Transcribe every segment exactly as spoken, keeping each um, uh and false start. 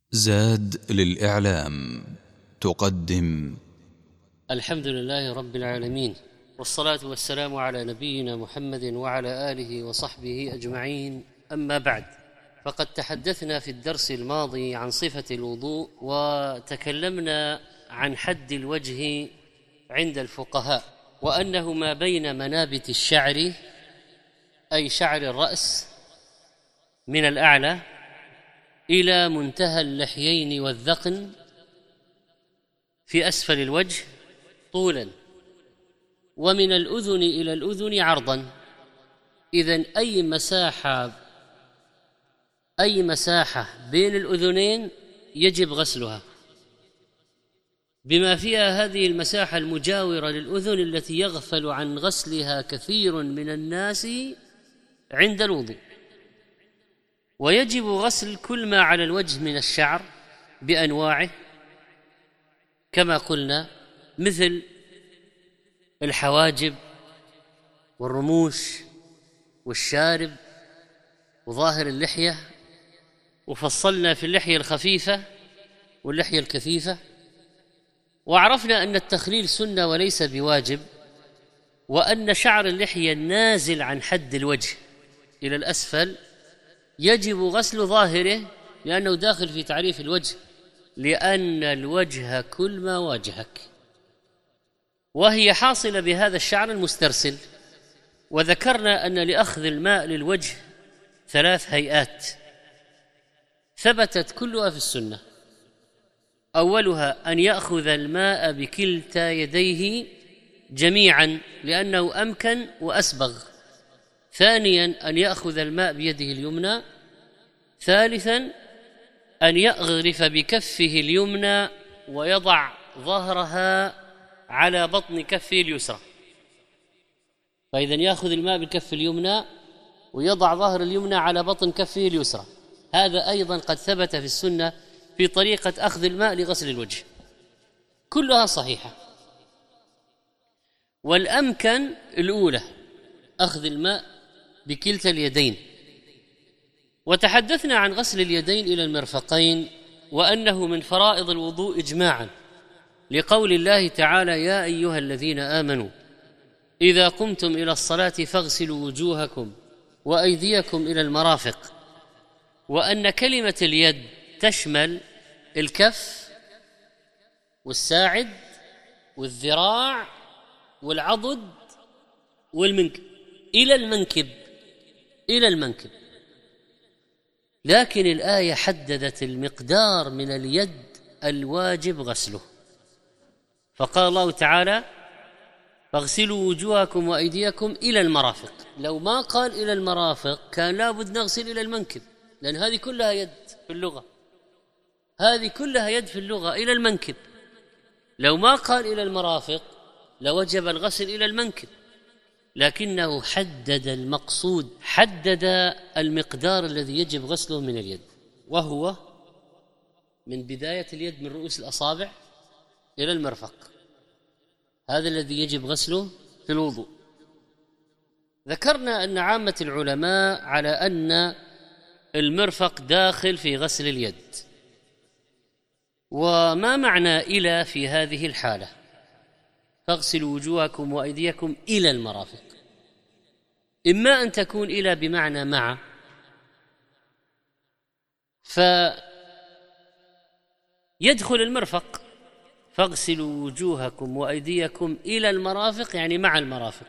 زاد للإعلام تقدم. الحمد لله رب العالمين، والصلاة والسلام على نبينا محمد وعلى آله وصحبه أجمعين. أما بعد، فقد تحدثنا في الدرس الماضي عن صفة الوضوء، وتكلمنا عن حد الوجه عند الفقهاء، وأنه ما بين منابت الشعر أي شعر الرأس من الأعلى إلى منتهى اللحيين والذقن في أسفل الوجه طولا، ومن الأذن إلى الأذن عرضا. إذن أي مساحة أي مساحة بين الأذنين يجب غسلها، بما فيها هذه المساحة المجاورة للأذن التي يغفل عن غسلها كثير من الناس عند الوضوء. ويجب غسل كل ما على الوجه من الشعر بأنواعه كما قلنا، مثل الحواجب والرموش والشارب وظاهر اللحية، وفصلنا في اللحية الخفيفة واللحية الكثيفة، وعرفنا أن التخليل سنة وليس بواجب، وأن شعر اللحية النازل عن حد الوجه إلى الأسفل يجب غسل ظاهره لأنه داخل في تعريف الوجه، لأن الوجه كل ما واجهك، وهي حاصلة بهذا الشعر المسترسل. وذكرنا أن لأخذ الماء للوجه ثلاث هيئات ثبتت كلها في السنة. أولها أن يأخذ الماء بكلتا يديه جميعا لأنه أمكن وأسبغ. ثانيا أن يأخذ الماء بيده اليمنى. ثالثا أن يغرف بكفه اليمنى ويضع ظهرها على بطن كفه اليسرى. فإذا يأخذ الماء بالكف اليمنى ويضع ظهر اليمنى على بطن كفه اليسرى. هذا أيضا قد ثبت في السنة في طريقة أخذ الماء لغسل الوجه، كلها صحيحة. والأمكن الأولى أخذ الماء بكلتا اليدين. وتحدثنا عن غسل اليدين إلى المرفقين، وأنه من فرائض الوضوء إجماعا، لقول الله تعالى: يا أيها الذين آمنوا إذا قمتم إلى الصلاة فاغسلوا وجوهكم وأيديكم إلى المرافق. وأن كلمة اليد تشمل الكف والساعد والذراع والعضد والمنكب إلى المنكب إلى المنكب لكن الآية حددت المقدار من اليد الواجب غسله، فقال الله تعالى: فاغسلوا وجوهكم وأيديكم إلى المرافق. لو ما قال إلى المرافق كان لابد نغسل إلى المنكب، لأن هذه كلها يد في اللغة، هذه كلها يد في اللغة إلى المنكب. لو ما قال إلى المرافق لوجب الغسل إلى المنكب، لكنه حدد المقصود، حدد المقدار الذي يجب غسله من اليد، وهو من بداية اليد من رؤوس الأصابع إلى المرفق. هذا الذي يجب غسله في الوضوء. ذكرنا أن عامة العلماء على أن المرفق داخل في غسل اليد. وما معنى إلى في هذه الحالة؟ فاغسلوا وجوهكم وأيديكم إلى المرافق. إما أن تكون إلى بمعنى مع، فيدخل المرفق، فاغسلوا وجوهكم وأيديكم إلى المرافق يعني مع المرافق.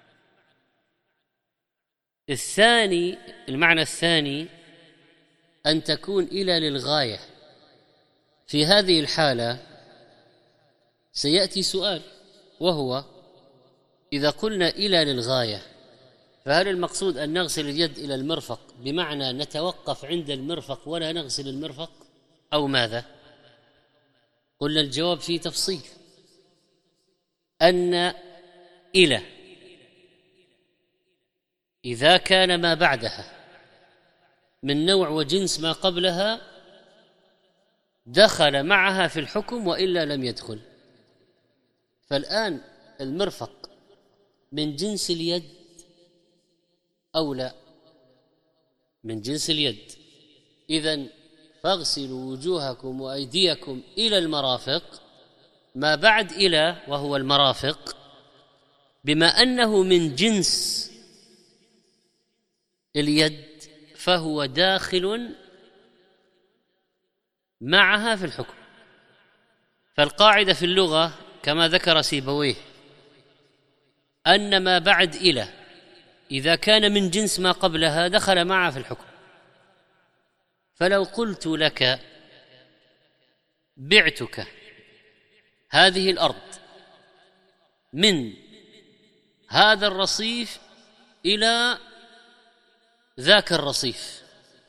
الثاني، المعنى الثاني أن تكون إلى للغاية. في هذه الحالة سيأتي سؤال، وهو: إذا قلنا إلى للغاية، فهل المقصود أن نغسل اليد إلى المرفق بمعنى نتوقف عند المرفق ولا نغسل المرفق، أو ماذا؟ قلنا الجواب فيه تفصيل، أن إلى إذا كان ما بعدها من نوع وجنس ما قبلها دخل معها في الحكم، وإلا لم يدخل. فالآن المرفق من جنس اليد أو لا؟ من جنس اليد. إذن فاغسلوا وجوهكم وأيديكم إلى المرافق، ما بعد إلى وهو المرافق، بما أنه من جنس اليد فهو داخل معها في الحكم. فالقاعدة في اللغة كما ذكر سيبويه أن ما بعد إلى إذا كان من جنس ما قبلها دخل معها في الحكم. فلو قلت لك بعتك هذه الأرض من هذا الرصيف إلى ذاك الرصيف،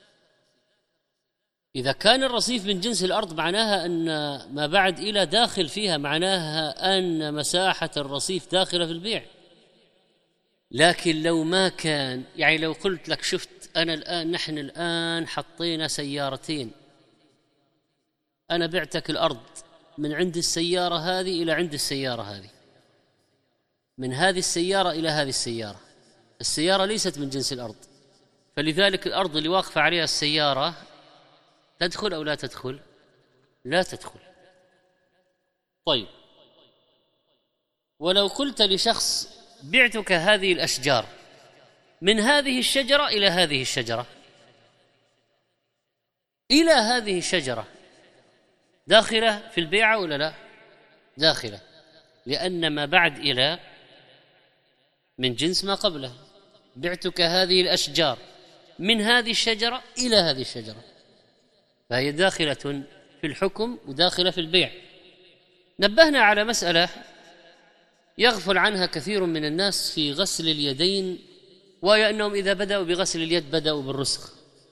إذا كان الرصيف من جنس الأرض معناها أن ما بعد إلى داخل فيها، معناها أن مساحة الرصيف داخلة في البيع. لكن لو ما كان، يعني لو قلت لك شفت أنا الآن، نحن الآن حطينا سيارتين، أنا بعتك الأرض من عند السيارة هذه إلى عند السيارة هذه، من هذه السيارة إلى هذه السيارة. السيارة ليست من جنس الأرض، فلذلك الأرض اللي واقفة عليها السيارة تدخل أو لا تدخل؟ لا تدخل. طيب، ولو قلت لشخص بعتك هذه الأشجار من هذه الشجرة إلى هذه الشجرة إلى هذه الشجرة، داخلة في البيعة ولا لا؟ داخلة، لأن ما بعد إلى من جنس ما قبله. بعتك هذه الأشجار من هذه الشجرة إلى هذه الشجرة، فهي داخلة في الحكم وداخلة في البيع. نبهنا على مسألة يغفل عنها كثير من الناس في غسل اليدين، وهي أنهم إذا بدأوا بغسل اليد بدأوا بالرسخ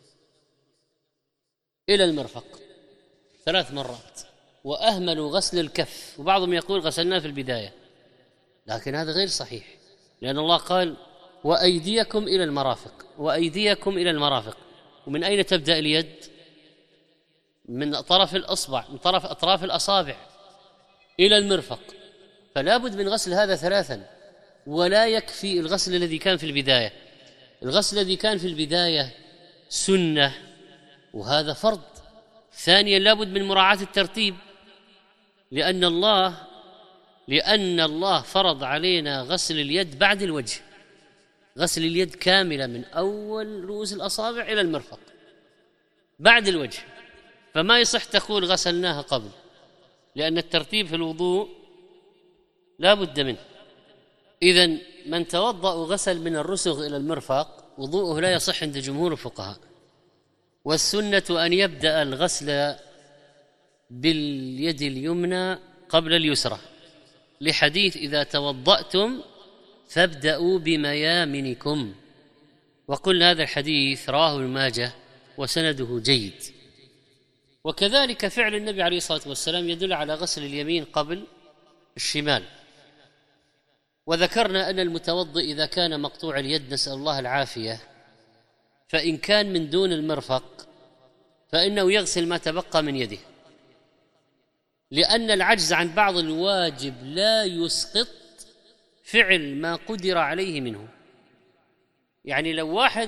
إلى المرفق ثلاث مرات، وأهملوا غسل الكف، وبعضهم يقول غسلناه في البداية، لكن هذا غير صحيح، لأن الله قال وأيديكم إلى المرافق، وأيديكم إلى المرافق. ومن أين تبدأ اليد؟ من طرف الأصبع، من طرف أطراف الأصابع إلى المرفق، فلا بد من غسل هذا ثلاثا، ولا يكفي الغسل الذي كان في البداية. الغسل الذي كان في البداية سنة وهذا فرض. ثانيا لا بد من مراعاة الترتيب، لأن الله لأن الله فرض علينا غسل اليد بعد الوجه، غسل اليد كاملة من أول رؤوس الأصابع إلى المرفق بعد الوجه، فما يصح تقول غسلناها قبل، لأن الترتيب في الوضوء لا بد منه. إذن من توضأ وغسل من الرسغ إلى المرفق وضوءه لا يصح عند جمهور الفقهاء. والسنة أن يبدأ الغسل باليد اليمنى قبل اليسرى، لحديث إذا توضأتم فابدأوا بميامنكم، وقلنا هذا الحديث رواه ابن ماجه وسنده جيد. وكذلك فعل النبي عليه الصلاة والسلام يدل على غسل اليمين قبل الشمال. وذكرنا أن المتوضئ إذا كان مقطوع اليد نسأل الله العافية، فإن كان من دون المرفق فإنه يغسل ما تبقى من يده، لأن العجز عن بعض الواجب لا يسقط فعل ما قدر عليه منه. يعني لو واحد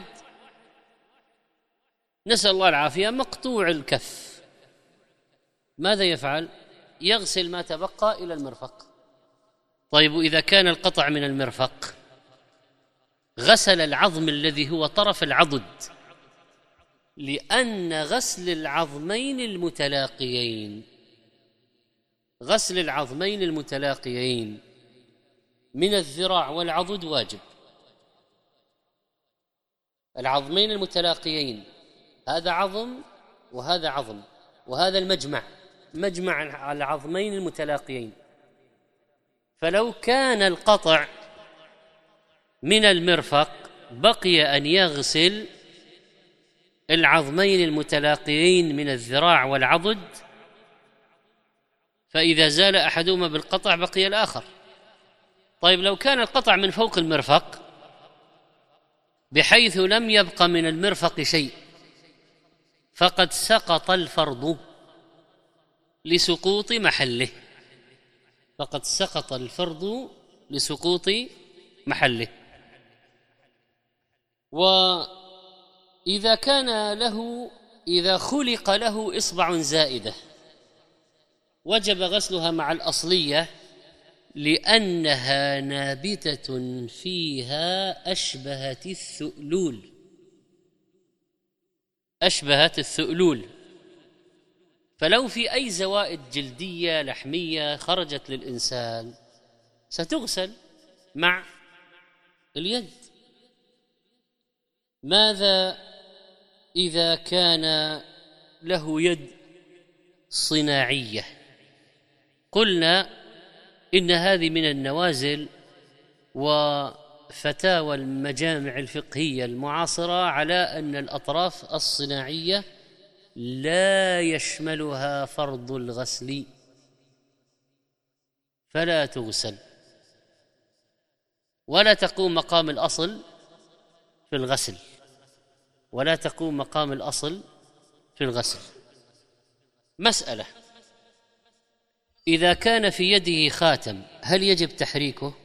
نسأل الله العافية مقطوع الكف، ماذا يفعل؟ يغسل ما تبقى إلى المرفق. طيب، إذا كان القطع من المرفق غسل العظم الذي هو طرف العضد، لأن غسل العظمين المتلاقيين غسل العظمين المتلاقيين من الذراع والعضد واجب. العظمين المتلاقيين، هذا عظم وهذا عظم، وهذا المجمع مجمع العظمين المتلاقيين. فلو كان القطع من المرفق بقي أن يغسل العظمين المتلاقيين من الذراع والعضد، فإذا زال أحدهما بالقطع بقي الآخر. طيب، لو كان القطع من فوق المرفق بحيث لم يبق من المرفق شيء فقد سقط الفرض لسقوط محله فقد سقط الفرض لسقوط محله. وإذا كان له إذا خلق له إصبع زائدة وجب غسلها مع الأصلية لأنها نابتة فيها أشبهت الثؤلول أشبهت الثؤلول فلو في أي زوائد جلدية لحمية خرجت للإنسان ستغسل مع اليد. ماذا إذا كان له يد صناعية؟ قلنا إن هذه من النوازل وفتاوى المجامع الفقهية المعاصرة على أن الأطراف الصناعية لا يشملها فرض الغسل فلا تغسل ولا تقوم مقام الأصل في الغسل ولا تقوم مقام الأصل في الغسل. مسألة: إذا كان في يده خاتم هل يجب تحريكه؟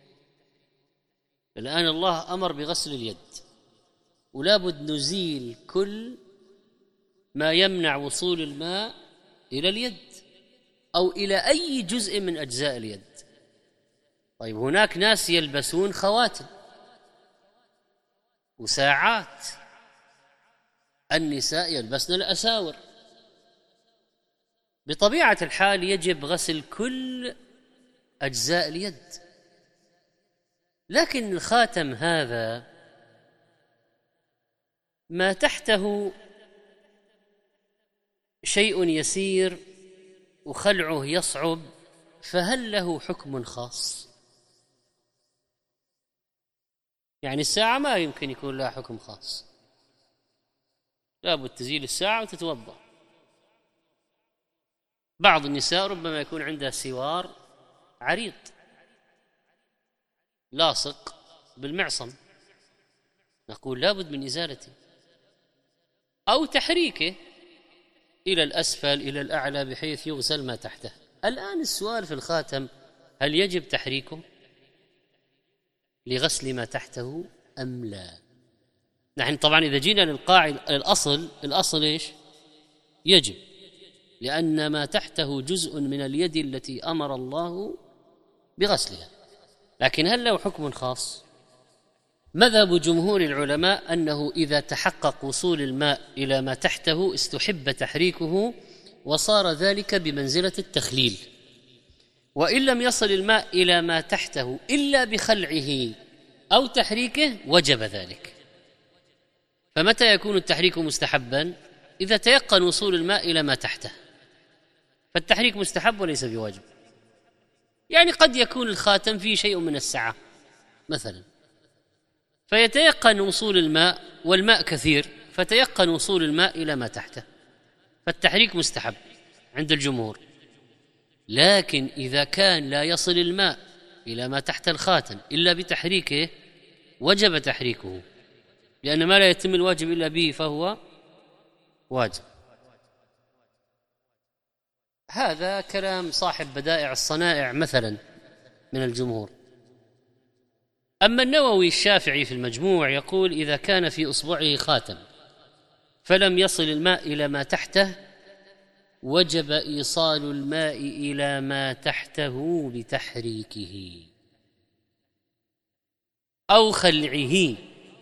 الآن الله أمر بغسل اليد ولا بد نزيل كل ما يمنع وصول الماء إلى اليد أو إلى أي جزء من أجزاء اليد. طيب هناك ناس يلبسون خواتم وساعات، النساء يلبسن الأساور، بطبيعة الحال يجب غسل كل أجزاء اليد، لكن الخاتم هذا ما تحته شيء يسير وخلعه يصعب، فهل له حكم خاص؟ يعني الساعة ما يمكن يكون لها حكم خاص، لابد تزيل الساعة وتتوضأ. بعض النساء ربما يكون عندها سوار عريض لاصق بالمعصم، نقول لابد من إزالته أو تحريكه إلى الأسفل إلى الأعلى بحيث يغسل ما تحته. الآن السؤال في الخاتم: هل يجب تحريكه لغسل ما تحته أم لا؟ نحن طبعا إذا جينا للقاعدة الأصل الأصل إيش؟ يجب، لأن ما تحته جزء من اليد التي أمر الله بغسلها. لكن هل له حكم خاص؟ مذهب جمهور العلماء أنه إذا تحقق وصول الماء إلى ما تحته استحب تحريكه وصار ذلك بمنزلة التخليل، وإن لم يصل الماء إلى ما تحته إلا بخلعه أو تحريكه وجب ذلك. فمتى يكون التحريك مستحبا؟ إذا تيقن وصول الماء إلى ما تحته، فالتحريك مستحب وليس بواجب. يعني قد يكون الخاتم فيه شيء من السعة مثلا، فيتيقن وصول الماء والماء كثير، فتيقن وصول الماء إلى ما تحته، فالتحريك مستحب عند الجمهور. لكن إذا كان لا يصل الماء إلى ما تحت الخاتم إلا بتحريكه وجب تحريكه، لأن ما لا يتم الواجب إلا به فهو واجب. هذا كلام صاحب بدائع الصنائع مثلا من الجمهور. أما النووي الشافعي في المجموع يقول: إذا كان في إصبعه خاتم فلم يصل الماء إلى ما تحته وجب إيصال الماء إلى ما تحته بتحريكه أو خلعه،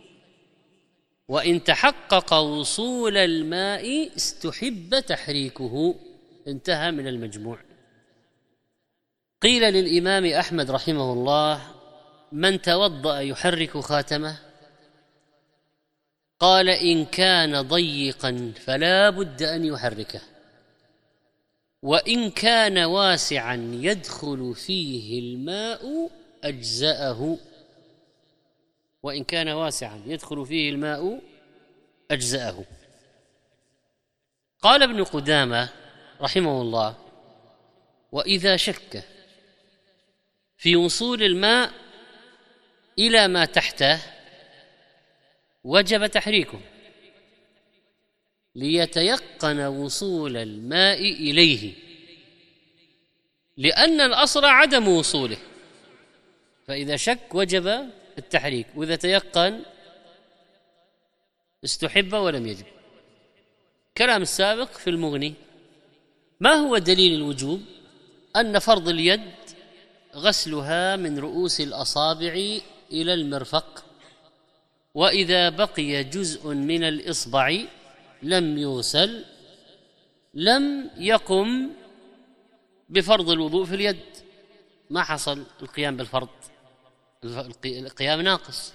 وإن تحقق وصول الماء استحب تحريكه. انتهى من المجموع. قيل للإمام أحمد رحمه الله: من توضأ يحرك خاتمه؟ قال: إن كان ضيقا فلا بد أن يحركه، وإن كان واسعا يدخل فيه الماء أجزأه. وإن كان واسعا يدخل فيه الماء أجزأه. قال ابن قدامة رحمه الله: وإذا شك في وصول الماء إلى ما تحته وجب تحريكه ليتيقن وصول الماء إليه، لأن الأصل عدم وصوله، فإذا شك وجب التحريك، وإذا تيقن استحب ولم يجب. الكلام السابق في المغني. ما هو دليل الوجوب؟ أن فرض اليد غسلها من رؤوس الأصابع إلى المرفق، وإذا بقي جزء من الإصبع لم يغسل لم يقم بفرض الوضوء في اليد، ما حصل القيام بالفرض، القيام ناقص.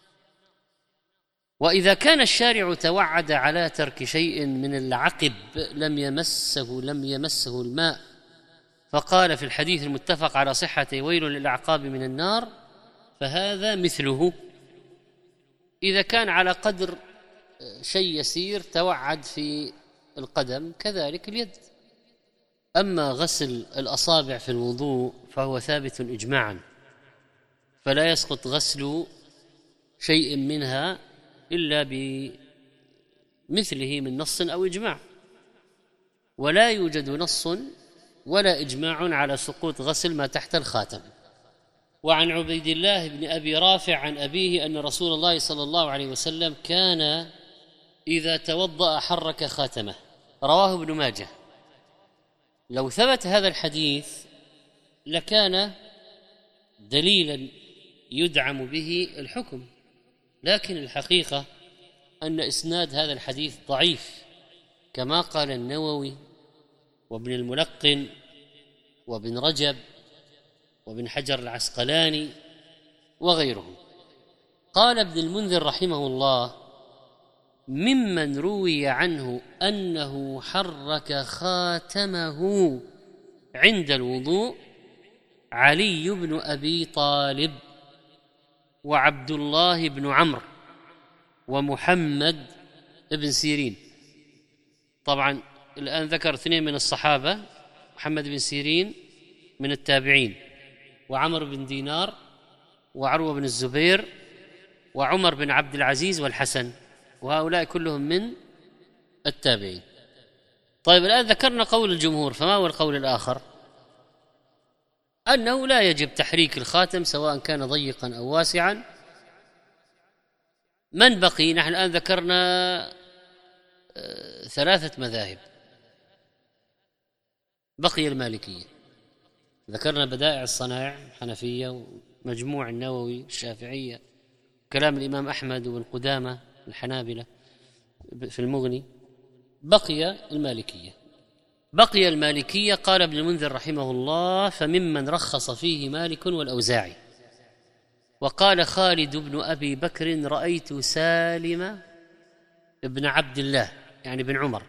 وإذا كان الشارع توعد على ترك شيء من العقب لم يمسه لم يمسه الماء، فقال في الحديث المتفق على صحته: ويل للأعقاب من النار، فهذا مثله. إذا كان على قدر شيء يسير توعد في القدم كذلك اليد. أما غسل الأصابع في الوضوء فهو ثابت إجماعا، فلا يسقط غسل شيء منها إلا بمثله من نص أو إجماع، ولا يوجد نص ولا إجماع على سقوط غسل ما تحت الخاتم. وعن عبيد الله بن أبي رافع عن أبيه أن رسول الله صلى الله عليه وسلم كان إذا توضأ حرك خاتمه، رواه ابن ماجه. لو ثبت هذا الحديث لكان دليلا يدعم به الحكم، لكن الحقيقة أن إسناد هذا الحديث ضعيف، كما قال النووي وابن الملقن وابن رجب وابن حجر العسقلاني وغيرهم. قال ابن المنذر رحمه الله: ممن روي عنه أنه حرك خاتمه عند الوضوء علي بن أبي طالب وعبد الله بن عمرو ومحمد بن سيرين. طبعا الآن ذكر اثنين من الصحابة، محمد بن سيرين من التابعين، وعمر بن دينار وعروة بن الزبير وعمر بن عبد العزيز والحسن، وهؤلاء كلهم من التابعين. طيب الآن ذكرنا قول الجمهور، فما هو القول الآخر؟ أنه لا يجب تحريك الخاتم سواء كان ضيقا أو واسعا. من بقي؟ نحن الآن ذكرنا ثلاثة مذاهب، بقي المالكية، ذكرنا بدائع الصنائع الحنفية ومجموع النووي الشافعية، كلام الإمام أحمد وابن قدامة الحنابلة في المغني، بقي المالكية. بقي المالكية قال ابن المنذر رحمه الله: فممن رخص فيه مالك والأوزاعي. وقال خالد بن أبي بكر: رأيت سالم ابن عبد الله يعني بن عمر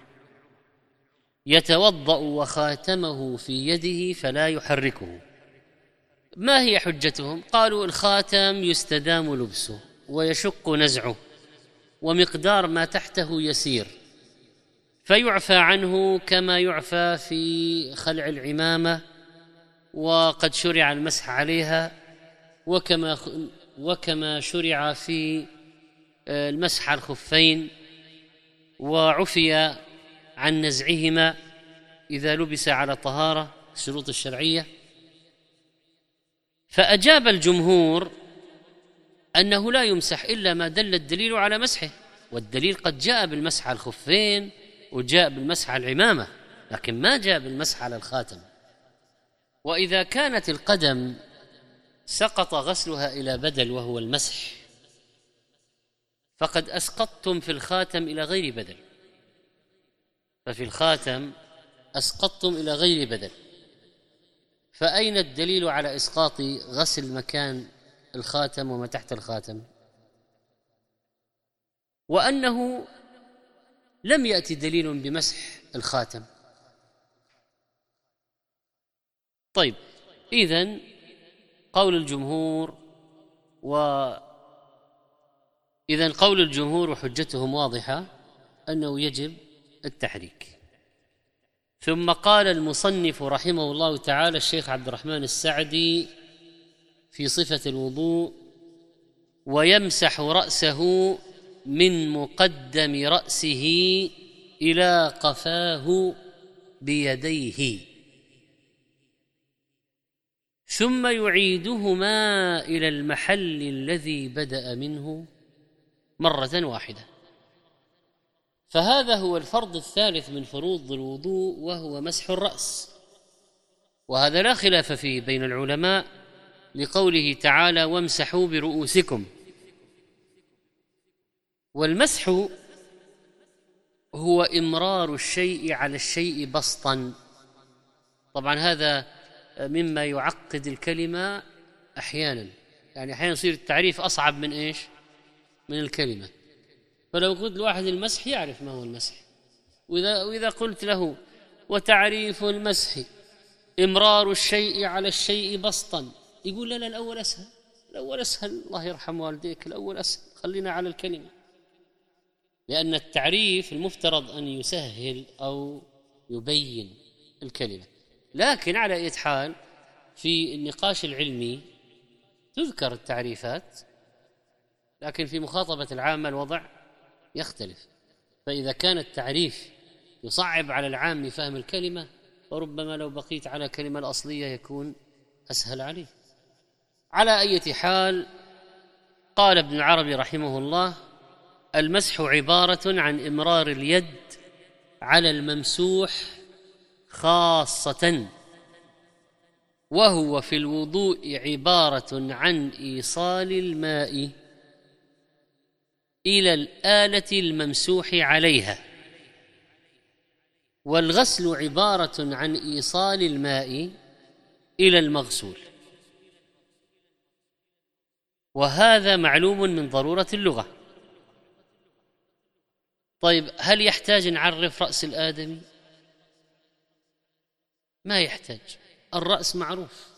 يتوضأ وخاتمه في يده فلا يحركه. ما هي حجتهم؟ قالوا: الخاتم يستدام لبسه ويشق نزعه، ومقدار ما تحته يسير، فيعفى عنه كما يعفى في خلع العمامة، وقد شرع المسح عليها، وكما وكما شرع في المسح على الخفين، وعفي عن نزعهما إذا لبس على طهارة الشروط الشرعية. فأجاب الجمهور أنه لا يمسح إلا ما دل الدليل على مسحه، والدليل قد جاء بالمسح على الخفين وجاء بالمسح على العمامة، لكن ما جاء بالمسح على الخاتم. وإذا كانت القدم سقط غسلها إلى بدل وهو المسح، فقد أسقطتم في الخاتم إلى غير بدل، ففي الخاتم أسقطتم إلى غير بدل، فأين الدليل على إسقاط غسل مكان الخاتم وما تحت الخاتم؟ وأنه لم يأتي دليل بمسح الخاتم. طيب، إذن قول الجمهور و إذن قول الجمهور وحجتهم واضحة أنه يجب التحريك. ثم قال المصنف رحمه الله تعالى الشيخ عبد الرحمن السعدي في صفة الوضوء: ويمسح رأسه من مقدم رأسه إلى قفاه بيديه، ثم يعيدهما إلى المحل الذي بدأ منه مرة واحدة. فهذا هو الفرض الثالث من فروض الوضوء، وهو مسح الرأس، وهذا لا خلاف فيه بين العلماء لقوله تعالى وامسحوا برؤوسكم. والمسح هو إمرار الشيء على الشيء بسطا. طبعا هذا مما يعقد الكلمة أحيانا، يعني أحيانا يصير التعريف أصعب من إيش؟ من الكلمة. فلو قلت لواحد المسح يعرف ما هو المسح، وإذا, وإذا قلت له وتعريف المسح إمرار الشيء على الشيء بسطا، يقول لا لا الأول أسهل، الأول أسهل، الله يرحم والديك، الأول أسهل، خلينا على الكلمة. لأن التعريف المفترض أن يسهل أو يبين الكلمة، لكن على أي حال في النقاش العلمي تذكر التعريفات، لكن في مخاطبة العامة الوضع يختلف. فإذا كان التعريف يصعب على العام فهم الكلمة، وربما لو بقيت على الكلمة الأصلية يكون أسهل عليه. على أي حال، قال ابن العربي رحمه الله: المسح عبارة عن إمرار اليد على الممسوح خاصة، وهو في الوضوء عبارة عن إيصال الماء إلى الآلة الممسوح عليها، والغسل عبارة عن إيصال الماء إلى المغسول، وهذا معلوم من ضرورة اللغة. طيب هل يحتاج نعرف رأس الآدمي؟ ما يحتاج، الرأس معروف.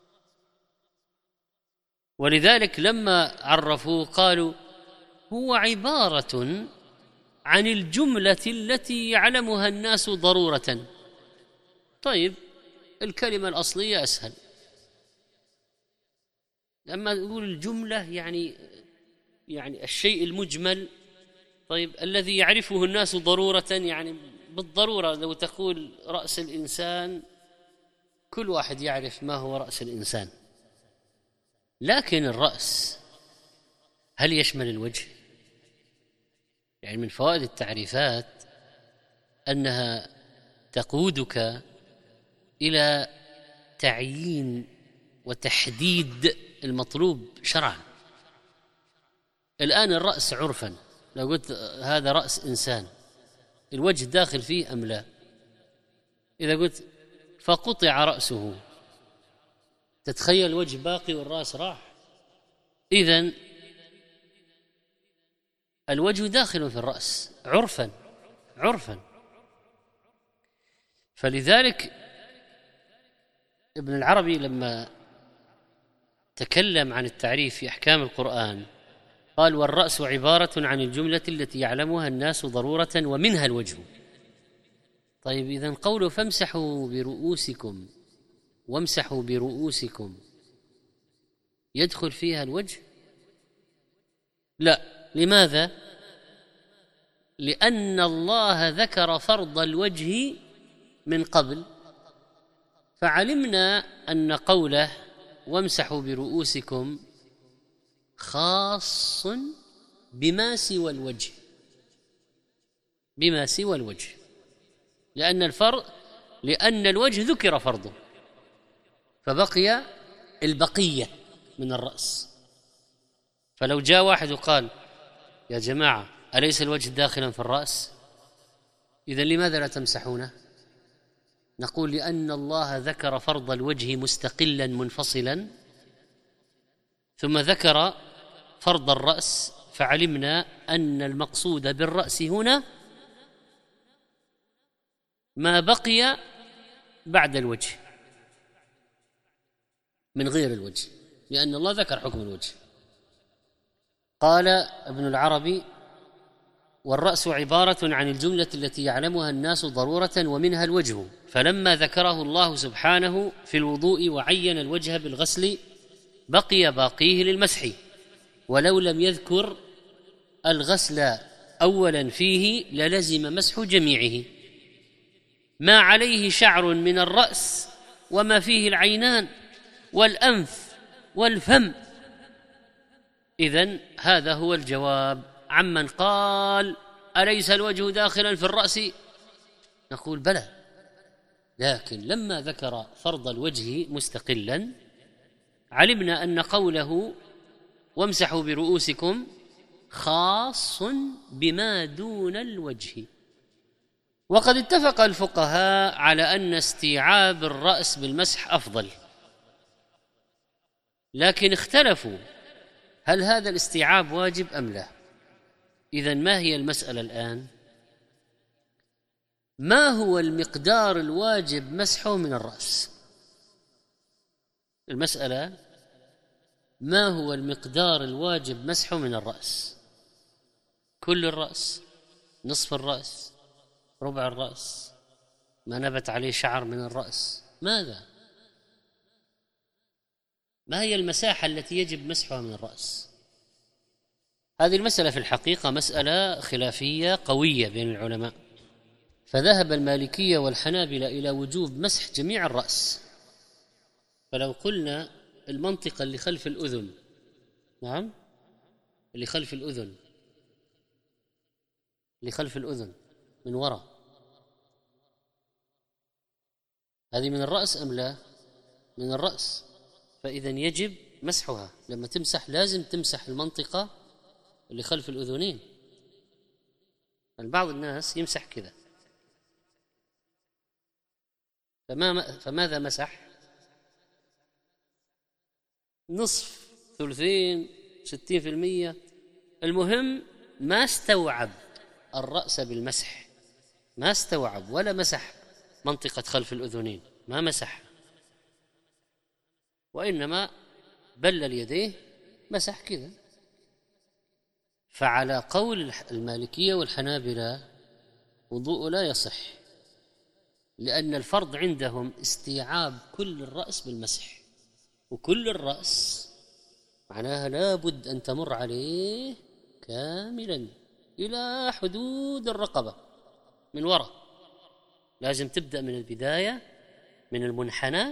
ولذلك لما عرفوه قالوا هو عبارة عن الجملة التي يعلمها الناس ضرورة. طيب الكلمة الأصلية أسهل، لما نقول الجملة يعني يعني الشيء المجمل. طيب الذي يعرفه الناس ضرورة، يعني بالضرورة لو تقول رأس الإنسان كل واحد يعرف ما هو رأس الإنسان، لكن الرأس هل يشمل الوجه؟ يعني من فوائد التعريفات أنها تقودك إلى تعيين وتحديد المطلوب شرعا. الآن الرأس عرفا، لو قلت هذا رأس إنسان، الوجه داخل فيه أم لا؟ إذا قلت فقطع رأسه، تتخيل الوجه باقي والرأس راح؟ إذن الوجه داخل في الرأس عرفا عرفا. فلذلك ابن العربي لما تكلم عن التعريف في أحكام القرآن قال والرأس عبارة عن الجملة التي يعلمها الناس ضرورة ومنها الوجه. طيب إذن قوله فامسحوا برؤوسكم وامسحوا برؤوسكم يدخل فيها الوجه؟ لا. لماذا؟ لأن الله ذكر فرض الوجه من قبل، فعلمنا أن قوله وامسحوا برؤوسكم خاص بما سوى الوجه، بما سوى الوجه، لأن الفرض لأن الوجه ذكر فرضه، فبقي البقية من الرأس. فلو جاء واحد وقال يا جماعة أليس الوجه داخلا في الرأس؟ إذن لماذا لا تمسحونه؟ نقول لأن الله ذكر فرض الوجه مستقلا منفصلا، ثم ذكر فرض الرأس، فعلمنا أن المقصود بالرأس هنا ما بقي بعد الوجه من غير الوجه، لأن الله ذكر حكم الوجه. قال ابن العربي والرأس عبارة عن الجملة التي يعلمها الناس ضرورة ومنها الوجه، فلما ذكره الله سبحانه في الوضوء وعين الوجه بالغسل بقي باقيه للمسح، ولو لم يذكر الغسل أولا فيه للزم مسح جميعه، ما عليه شعر من الرأس وما فيه العينان والأنف والفم. إذن هذا هو الجواب عمن قال أليس الوجه داخلا في الرأس؟ نقول بلى، لكن لما ذكر فرض الوجه مستقلا علمنا أن قوله وامسحوا برؤوسكم خاص بما دون الوجه. وقد اتفق الفقهاء على أن استيعاب الرأس بالمسح أفضل، لكن اختلفوا هل هذا الاستيعاب واجب أم لا. إذن ما هي المسألة الآن؟ ما هو المقدار الواجب مسحه من الرأس؟ المسألة ما هو المقدار الواجب مسحه من الرأس؟ كل الرأس، نصف الرأس، ربع الرأس، ما نبت عليه شعر من الرأس، ماذا؟ ما هي المساحة التي يجب مسحها من الرأس؟ هذه المسألة في الحقيقة مسألة خلافية قوية بين العلماء، فذهب المالكية والحنابلة إلى وجوب مسح جميع الرأس. فلو قلنا المنطقة اللي خلف الأذن، نعم، اللي خلف الأذن، اللي خلف الأذن من وراء، هذه من الرأس أم لا؟ من الرأس، فإذن يجب مسحها. لما تمسح لازم تمسح المنطقة اللي خلف الأذنين. بعض الناس يمسح كذا، فما فماذا مسح؟ نصف، ثلثين، ستين في المية. المهم ما استوعب الرأس بالمسح، ما استوعب ولا مسح منطقة خلف الأذنين، ما مسح، وإنما بلل يديه مسح كذا. فعلى قول المالكية والحنابلة وضوء لا يصح، لأن الفرض عندهم استيعاب كل الرأس بالمسح، وكل الرأس معناها لابد أن تمر عليه كاملا إلى حدود الرقبة من وراء، لازم تبدأ من البداية من المنحنى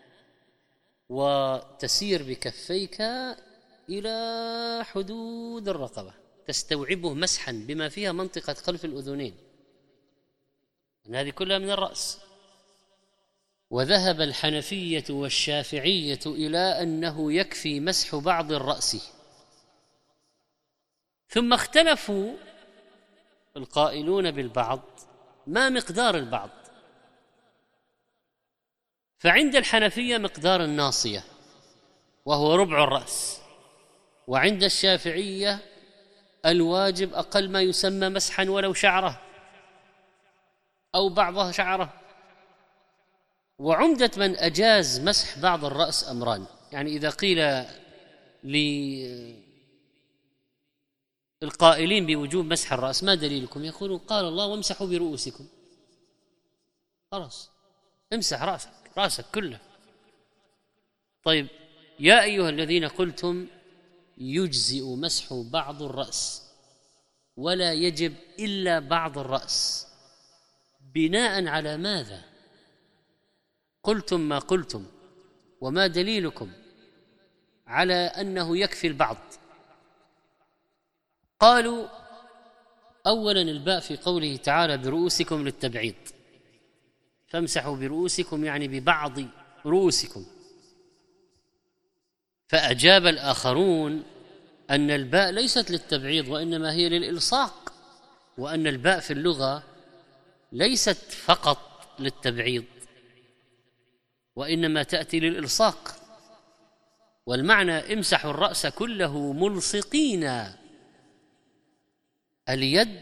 وتسير بكفيك إلى حدود الرقبة، تستوعبه مسحا بما فيها منطقة خلف الأذنين، أن هذه كلها من الرأس. وذهب الحنفية والشافعية إلى أنه يكفي مسح بعض الرأس، ثم اختلفوا القائلون بالبعض ما مقدار البعض. فعند الحنفية مقدار الناصية وهو ربع الرأس، وعند الشافعية الواجب أقل ما يسمى مسحا ولو شعره أو بعض شعره. وعمدة من أجاز مسح بعض الرأس أمران، يعني إذا قيل للقائلين بوجوب مسح الرأس ما دليلكم؟ يقولون قال الله وامسحوا برؤوسكم، خلاص امسح رأسك، رأسك كله. طيب يا أيها الذين قلتم يجزئ مسح بعض الرأس ولا يجب إلا بعض الرأس، بناء على ماذا قلتم ما قلتم؟ وما دليلكم على أنه يكفي البعض؟ قالوا أولا الباء في قوله تعالى برؤوسكم للتبعيض، فامسحوا برؤوسكم يعني ببعض رؤوسكم. فأجاب الآخرون أن الباء ليست للتبعيض وإنما هي للإلصاق، وأن الباء في اللغة ليست فقط للتبعيض وإنما تأتي للإلصاق، والمعنى امسحوا الرأس كله ملصقين اليد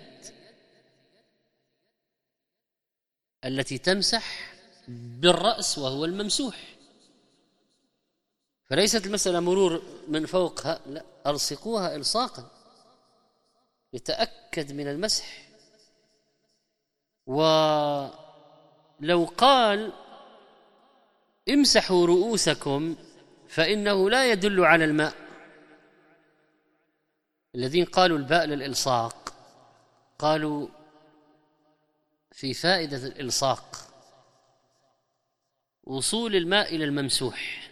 التي تمسح بالرأس وهو الممسوح. فليست المسألة مرور من فوقها، لا، ألصقوها إلصاقا يتأكد من المسح. ولو قال امسحوا رؤوسكم فإنه لا يدل على الماء. الذين قالوا الباء للإلصاق قالوا في فائدة الإلصاق وصول الماء إلى الممسوح،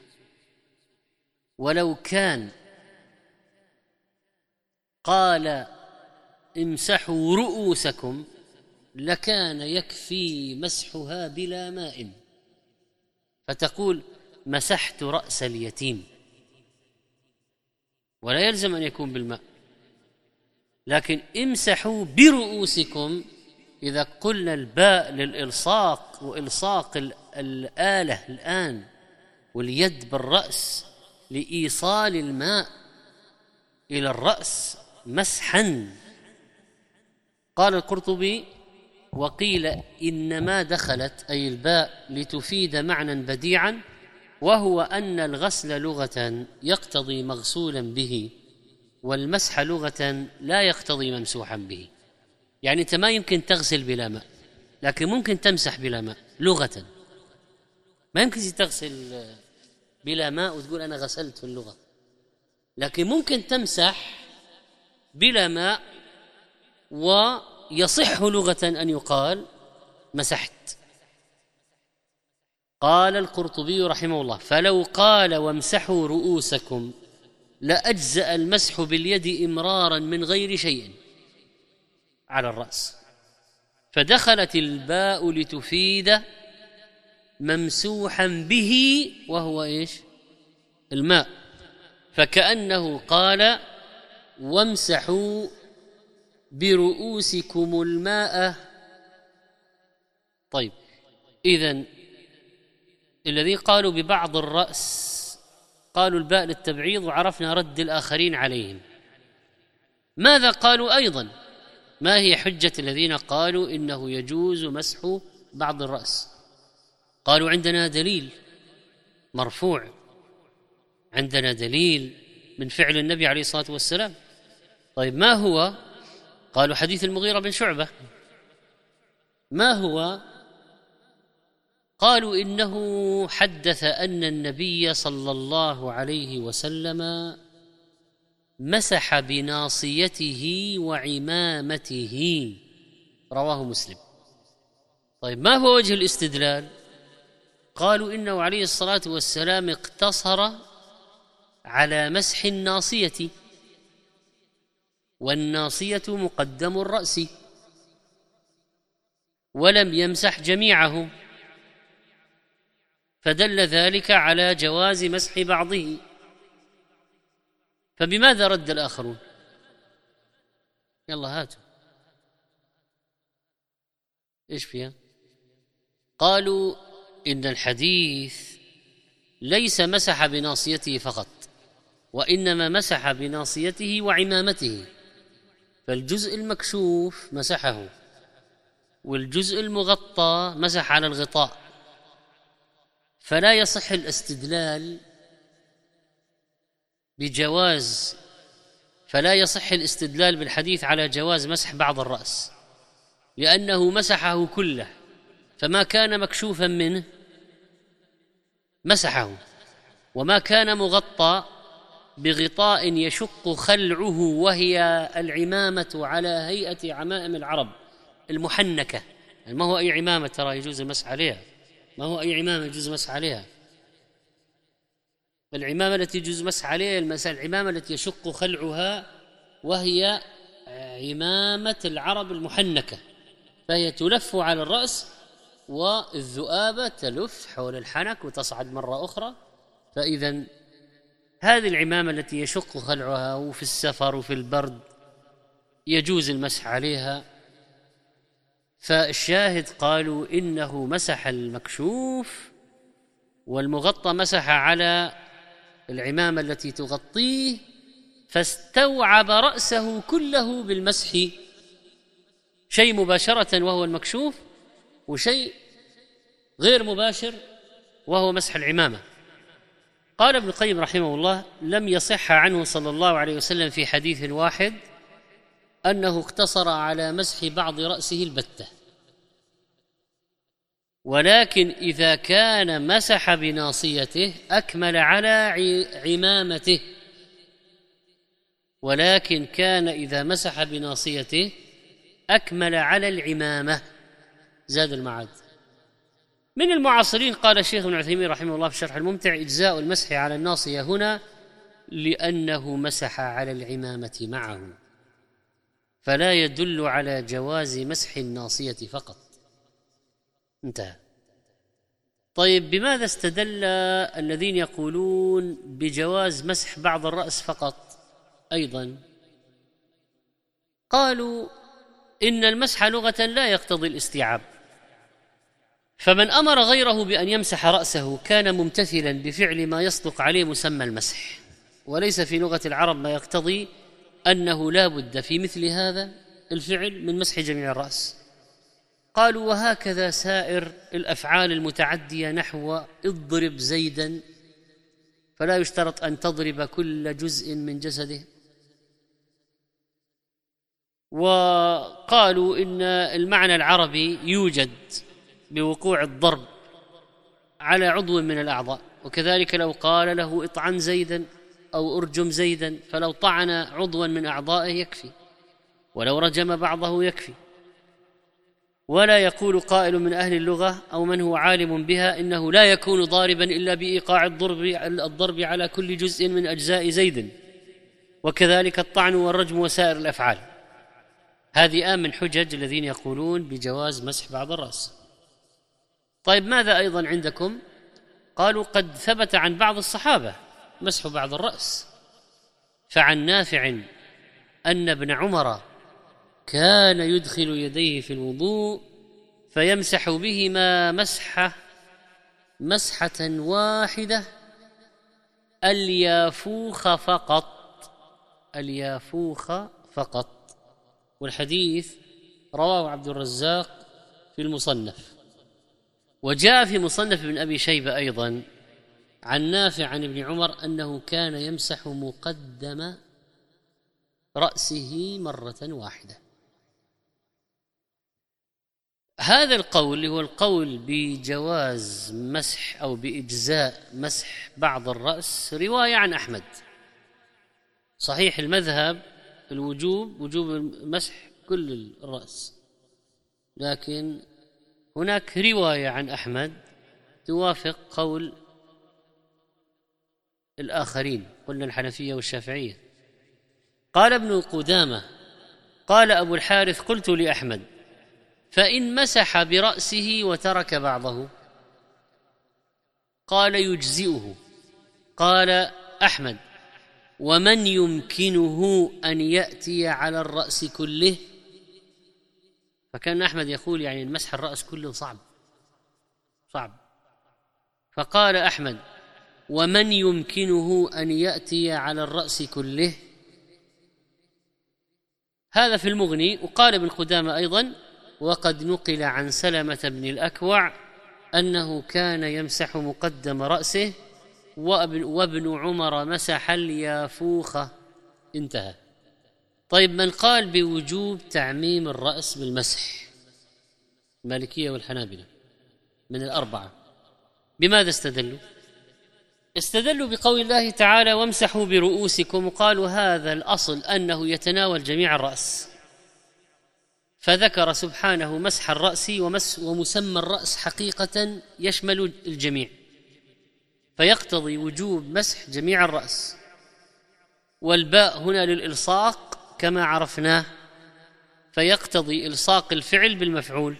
ولو كان قال امسحوا رؤوسكم لكان يكفي مسحها بلا ماء، فتقول مسحت رأس اليتيم، ولا يلزم أن يكون بالماء. لكن امسحوا برؤوسكم، إذا قلنا الباء للإلصاق، وإلصاق الآلة الآن واليد بالرأس لإيصال الماء إلى الرأس مسحا. قال القرطبي: وقيل إنما دخلت أي الباء لتفيد معنى بديعا، وهو أن الغسل لغة يقتضي مغسولا به، والمسح لغة لا يقتضي ممسوحا به. يعني أنت ما يمكن تغسل بلا ماء، لكن ممكن تمسح بلا ماء لغة. ما يمكن تغسل بلا ماء وتقول أنا غسلت في اللغة، لكن ممكن تمسح بلا ماء، ويصح لغة أن يقال مسحت. قال القرطبي رحمه الله: فلو قال وامسحوا رؤوسكم لأجزأ المسح باليد إمرارا من غير شيء على الرأس، فدخلت الباء لتفيد ممسوحا به، وهو إيش؟ الماء، فكأنه قال وامسحوا برؤوسكم الماء. طيب، إذن الذي قالوا ببعض الرأس قالوا الباء للتبعيض، وعرفنا رد الآخرين عليهم. ماذا قالوا أيضا؟ ما هي حجة الذين قالوا إنه يجوز مسح بعض الرأس؟ قالوا عندنا دليل مرفوع، عندنا دليل من فعل النبي عليه الصلاة والسلام. طيب ما هو؟ قالوا حديث المغيرة بن شعبة. ما هو؟ قالوا إنه حدث أن النبي صلى الله عليه وسلم مسح بناصيته وعمامته، رواه مسلم. طيب ما هو وجه الاستدلال؟ قالوا إنه عليه الصلاة والسلام اقتصر على مسح الناصية، والناصية مقدم الرأس، ولم يمسح جميعه، فدل ذلك على جواز مسح بعضه. فبماذا رد الآخرون؟ يلا هاتوا، إيش فيها؟ قالوا إن الحديث ليس مسح بناصيته فقط، وإنما مسح بناصيته وعمامته، فالجزء المكشوف مسحه، والجزء المغطى مسح على الغطاء، فلا يصح الاستدلال بجواز فلا يصح الاستدلال بالحديث على جواز مسح بعض الرأس، لأنه مسحه كله، فما كان مكشوفا منه مسحه، وما كان مغطى بغطاء يشق خلعه وهي العمامة على هيئة عمائم العرب المحنكة. يعني ما هو أي عمامة ترى يجوز المسح عليها، ما هو أي عمامة يجوز المسح عليها. العمامة التي يجوز المسح عليها العمامة التي يشق خلعها وهي عمامة العرب المحنكة، فهي تلف على الرأس، والذؤابة تلف حول الحنك وتصعد مرة أخرى. فإذا هذه العمامة التي يشق خلعها وفي السفر وفي البرد يجوز المسح عليها. فالشاهد قالوا إنه مسح المكشوف، والمغطى مسح على العمامة التي تغطيه، فاستوعب رأسه كله بالمسح، شيء مباشرة وهو المكشوف، وشيء غير مباشر وهو مسح العمامة. قال ابن القيم رحمه الله: لم يصح عنه صلى الله عليه وسلم في حديث واحد أنه اقتصر على مسح بعض رأسه البتة، ولكن إذا كان مسح بناصيته أكمل على عمامته، ولكن كان إذا مسح بناصيته أكمل على العمامة. زاد المعاد. من المعاصرين قال الشيخ ابن عثيمين رحمه الله في الشرح الممتع: إجزاء المسح على الناصية هنا لأنه مسح على العمامة معه، فلا يدل على جواز مسح الناصية فقط. انتهى. طيب، بماذا استدل الذين يقولون بجواز مسح بعض الرأس فقط أيضا؟ قالوا إن المسح لغة لا يقتضي الاستيعاب، فمن أمر غيره بأن يمسح رأسه كان ممتثلا بفعل ما يصدق عليه مسمى المسح، وليس في لغة العرب ما يقتضي أنه لا بد في مثل هذا الفعل من مسح جميع الرأس. قالوا وهكذا سائر الأفعال المتعدية، نحو اضرب زيدا، فلا يشترط أن تضرب كل جزء من جسده. وقالوا إن المعنى العربي يوجد بوقوع الضرب على عضو من الأعضاء، وكذلك لو قال له اطعن زيدا أو أرجم زيدا، فلو طعن عضوا من أعضائه يكفي، ولو رجم بعضه يكفي. ولا يقول قائل من أهل اللغة أو من هو عالم بها إنه لا يكون ضاربا إلا بإيقاع الضرب الضرب على كل جزء من أجزاء زيد، وكذلك الطعن والرجم وسائر الأفعال. هذه آن من حجج الذين يقولون بجواز مسح بعض الرأس. طيب، ماذا أيضا عندكم؟ قالوا قد ثبت عن بعض الصحابة مسح بعض الرأس، فعن نافع أن ابن عمر كان يدخل يديه في الوضوء فيمسح بهما مسحة مسحة واحدة اليافوخ فقط اليافوخ فقط والحديث رواه عبد الرزاق في المصنف، وجاء في مصنف ابن أبي شيبة أيضا عن نافع عن ابن عمر أنه كان يمسح مقدم رأسه مرة واحدة. هذا القول هو القول بجواز مسح أو بإجزاء مسح بعض الرأس رواية عن أحمد. صحيح المذهب الوجوب وجوب مسح كل الرأس، لكن هناك رواية عن أحمد توافق قول الآخرين، قلنا الحنفية والشافعية. قال ابن قدامة قال أبو الحارث قلت لأحمد فإن مسح برأسه وترك بعضه قال يجزئه. قال أحمد ومن يمكنه أن يأتي على الرأس كله؟ فكان أحمد يقول يعني مسح الرأس كله صعب صعب فقال أحمد ومن يمكنه أن يأتي على الرأس كله؟ هذا في المغني. وقال ابن قدامة أيضا وقد نقل عن سلمة بن الأكوع أنه كان يمسح مقدم رأسه وابن عمر مسح اليافوخة. انتهى. طيب، من قال بوجوب تعميم الرأس بالمسح؟ المالكية والحنابلة من الأربعة. بماذا استدلوا؟ استدلوا بقول الله تعالى وامسحوا برؤوسكم، وقالوا هذا الأصل أنه يتناول جميع الرأس، فذكر سبحانه مسح الرأس ومس ومسمى الرأس حقيقة يشمل الجميع، فيقتضي وجوب مسح جميع الرأس. والباء هنا للإلصاق كما عرفناه، فيقتضي إلصاق الفعل بالمفعول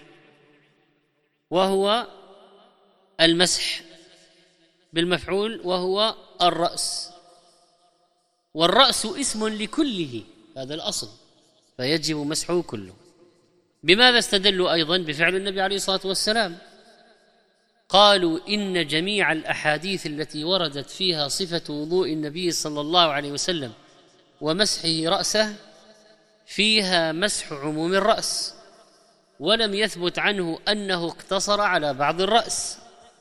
وهو المسح بالمفعول وهو الرأس، والرأس اسم لكله، هذا الأصل، فيجب مسحه كله. بماذا استدلوا أيضا؟ بفعل النبي عليه الصلاة والسلام. قالوا إن جميع الأحاديث التي وردت فيها صفة وضوء النبي صلى الله عليه وسلم ومسحه رأسه فيها مسح عموم الرأس، ولم يثبت عنه أنه اقتصر على بعض الرأس.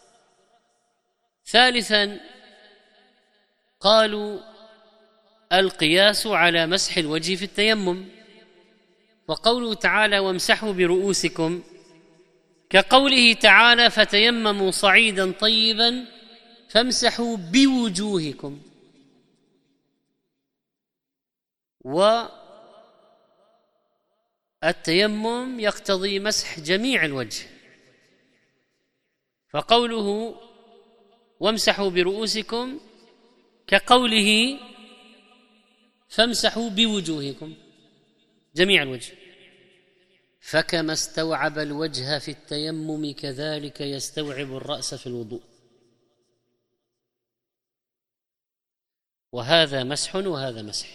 ثالثا قالوا القياس على مسح الوجه في التيمم، وقوله تعالى وامسحوا برؤوسكم كقوله تعالى فتيمموا صعيدا طيبا فامسحوا بوجوهكم، والتيمم يقتضي مسح جميع الوجه، فقوله وامسحوا برؤوسكم كقوله فامسحوا بوجوهكم. جميع الوجه. فكما استوعب الوجه في التيمم كذلك يستوعب الرأس في الوضوء، وهذا مسح وهذا مسح.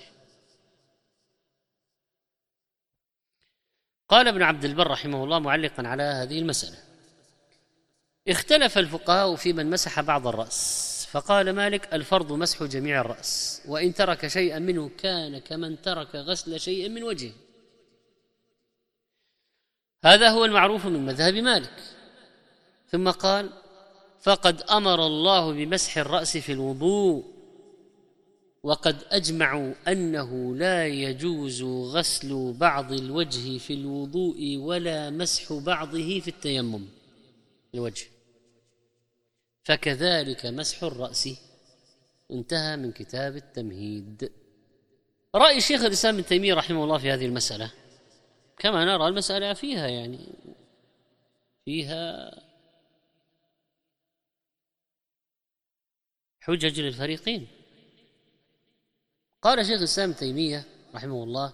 قال ابن عبد البر رحمه الله معلقا على هذه المسألة: اختلف الفقهاء في من مسح بعض الرأس، فقال مالك: الفرض مسح جميع الرأس، وإن ترك شيئا منه كان كمن ترك غسل شيء من وجهه. هذا هو المعروف من مذهب مالك. ثم قال: فقد أمر الله بمسح الرأس في الوضوء، وقد أجمعوا أنه لا يجوز غسل بعض الوجه في الوضوء ولا مسح بعضه في التيمم الوجه، فكذلك مسح الرأس. انتهى من كتاب التمهيد. رأي شيخ الإسلام ابن تيمية رحمه الله في هذه المسألة كما نرى المسألة فيها يعني فيها حجج للفريقين. قال شيخ الإسلام ابن تيمية رحمه الله: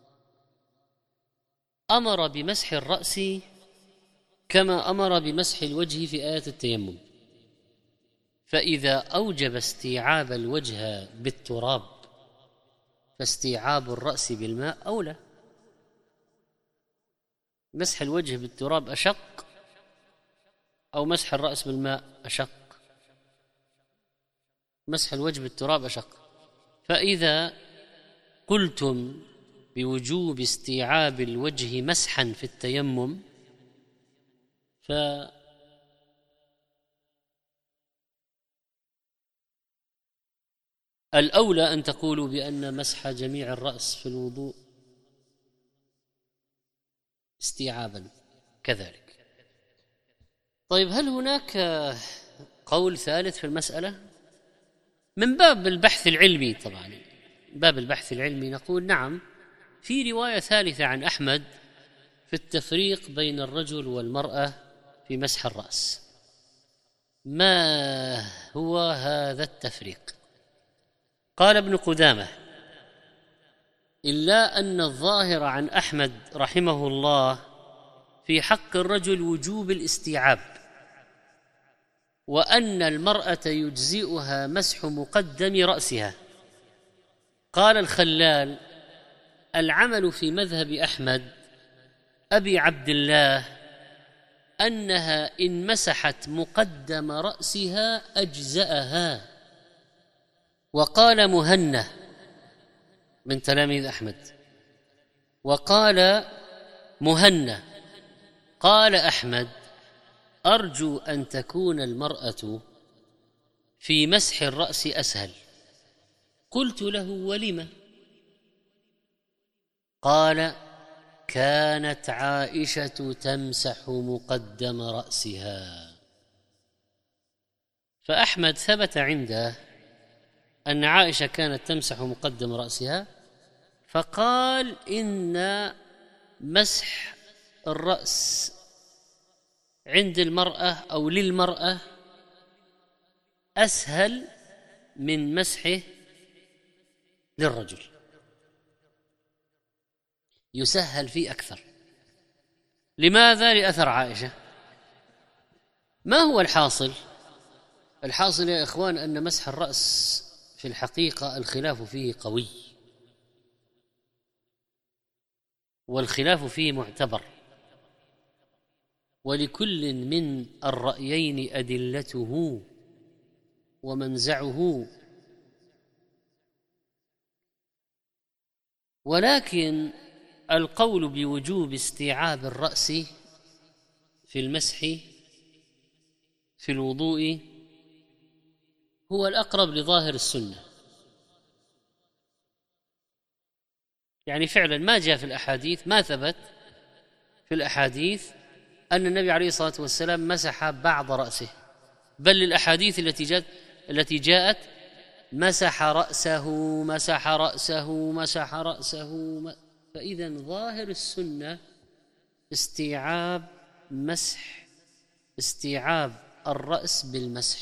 أمر بمسح الرأس كما أمر بمسح الوجه في آية التيمم، فإذا أوجب استيعاب الوجه بالتراب فاستيعاب الرأس بالماء أولى. مسح الوجه بالتراب أشق أو مسح الرأس بالماء أشق؟ مسح الوجه بالتراب أشق. فإذا قلتم بوجوب استيعاب الوجه مسحا في التيمم ف الأولى أن تقولوا بأن مسح جميع الرأس في الوضوء استيعابا كذلك. طيب، هل هناك قول ثالث في المسألة؟ من باب البحث العلمي، طبعا باب البحث العلمي نقول نعم، في رواية ثالثة عن أحمد في التفريق بين الرجل والمرأة في مسح الرأس. ما هو هذا التفريق؟ قال ابن قدامة: إلا أن الظاهر عن أحمد رحمه الله في حق الرجل وجوب الاستيعاب، وأن المرأة يجزئها مسح مقدم رأسها. قال الخلال: العمل في مذهب أحمد أبي عبد الله أنها إن مسحت مقدم رأسها أجزأها. وقال مهنة من تلاميذ أحمد، وقال مهنة قال أحمد: أرجو أن تكون المرأة في مسح الرأس أسهل. قلت له: ولم؟ قال: كانت عائشة تمسح مقدم رأسها. فأحمد ثبت عنده أن عائشة كانت تمسح مقدم رأسها، فقال إن مسح الرأس عند المرأة أو للمرأة أسهل من مسحه للرجل، يسهل فيه أكثر. لماذا؟ لأثر عائشة. ما هو الحاصل؟ الحاصل يا إخوان أن مسح الرأس في الحقيقة الخلاف فيه قوي، والخلاف فيه معتبر، ولكل من الرأيين أدلته ومنزعه. ولكن القول بوجوب استيعاب الرأس في المسح في الوضوء هو الأقرب لظاهر السنة. يعني فعلا ما جاء في الأحاديث، ما ثبت في الأحاديث أن النبي عليه الصلاة والسلام مسح بعض رأسه، بل الأحاديث التي جاءت التي جاءت مسح رأسه مسح رأسه مسح رأسه. فإذا ظاهر السنة استيعاب مسح استيعاب الرأس بالمسح.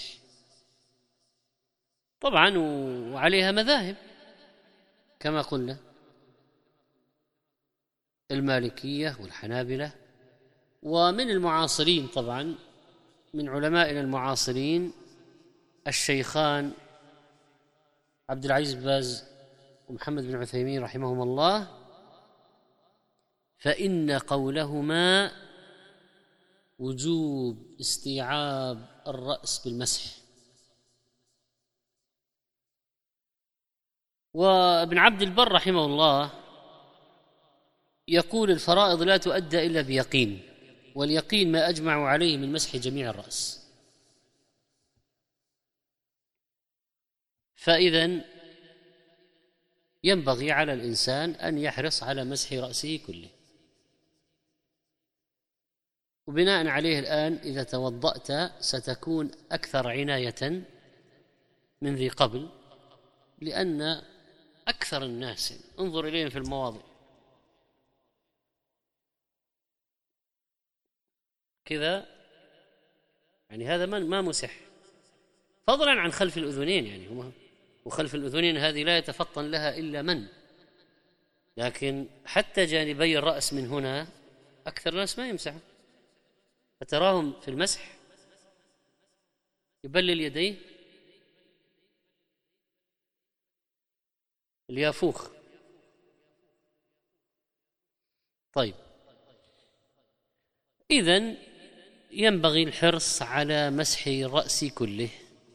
طبعا وعليها مذاهب كما قلنا. المالكية والحنابلة. ومن المعاصرين طبعا من علمائنا المعاصرين الشيخان عبد العزيز بن باز ومحمد بن عثيمين رحمهما الله، فإن قولهما وجوب استيعاب الرأس بالمسح. وابن عبد البر رحمه الله يقول الفرائض لا تؤدى إلا بيقين، واليقين ما أجمع عليه من مسح جميع الرأس. فإذن ينبغي على الإنسان أن يحرص على مسح رأسه كله. وبناء عليه الآن إذا توضأت ستكون أكثر عناية من ذي قبل، لأن أكثر الناس انظر إليهم في المواضع كذا، يعني هذا ما مسح، فضلا عن خلف الأذنين، يعني هم وخلف الأذنين هذه لا يتفطن لها إلا من، لكن حتى جانبي الرأس من هنا أكثر الناس ما يمسحوا، فتراهم في المسح يبلل يديه اليافوخ. طيب، إذن ينبغي الحرص على مسح الرأس كله،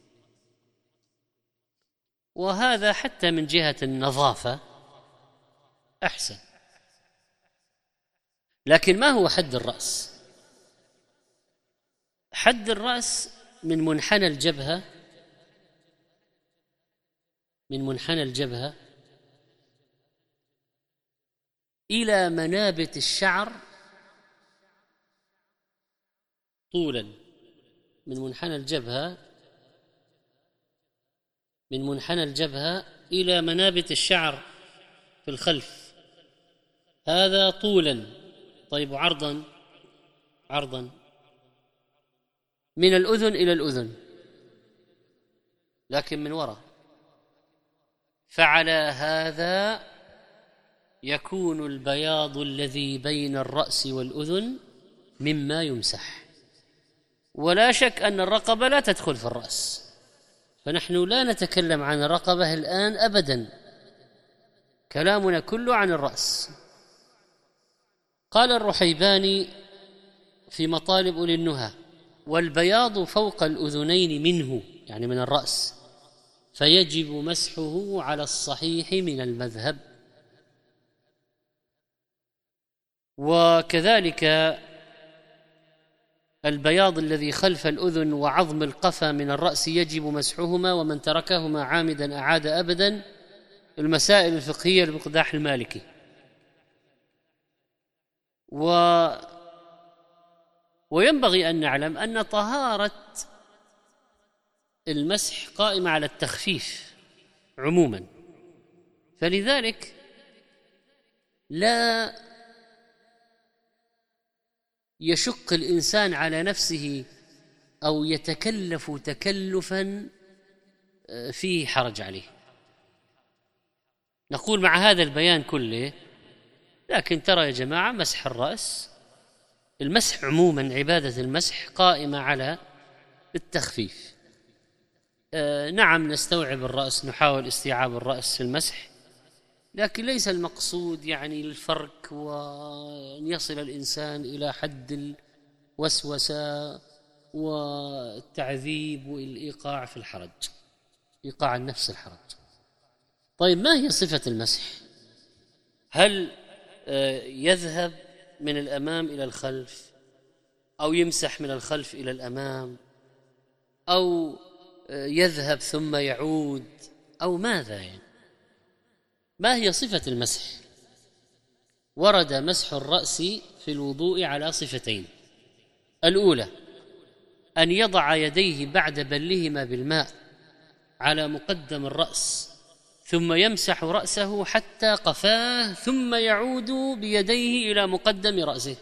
وهذا حتى من جهة النظافة أحسن. لكن ما هو حد الرأس؟ حد الرأس من منحنى الجبهة من منحنى الجبهة إلى منابت الشعر طولا، من منحنى الجبهة من منحنى الجبهة إلى منابت الشعر في الخلف، هذا طولا. طيب، وعرضا عرضا من الأذن إلى الأذن، لكن من وراء. فعلى هذا يكون البياض الذي بين الرأس والأذن مما يمسح. ولا شك أن الرقبة لا تدخل في الرأس، فنحن لا نتكلم عن الرقبة الآن أبدا، كلامنا كله عن الرأس. قال الرحيباني في مطالب أولي النهى: والبياض فوق الأذنين منه، يعني من الرأس، فيجب مسحه على الصحيح من المذهب. وكذلك البياض الذي خلف الأذن وعظم القفا من الرأس يجب مسحهما، ومن تركهما عامدا أعاد أبدا. المسائل الفقهية لمقداح المالكي. و وينبغي أن نعلم أن طهارة المسح قائمة على التخفيف عموما، فلذلك لا يشق الإنسان على نفسه أو يتكلف تكلفا فيه حرج عليه. نقول مع هذا البيان كله، لكن ترى يا جماعة مسح الرأس، المسح عموما عبادة المسح قائمة على التخفيف. آه نعم نستوعب الرأس، نحاول استيعاب الرأس في المسح، لكن ليس المقصود يعني الفرك وأن يصل الإنسان إلى حد الوسوسة والتعذيب والإيقاع في الحرج، إيقاع النفس الحرج. طيب، ما هي صفة المسح؟ هل يذهب من الأمام إلى الخلف، أو يمسح من الخلف إلى الأمام، أو يذهب ثم يعود، أو ماذا يعني؟ ما هي صفة المسح؟ ورد مسح الرأس في الوضوء على صفتين: الأولى أن يضع يديه بعد بلهما بالماء على مقدم الرأس، ثم يمسح رأسه حتى قفاه، ثم يعود بيديه إلى مقدم رأسه.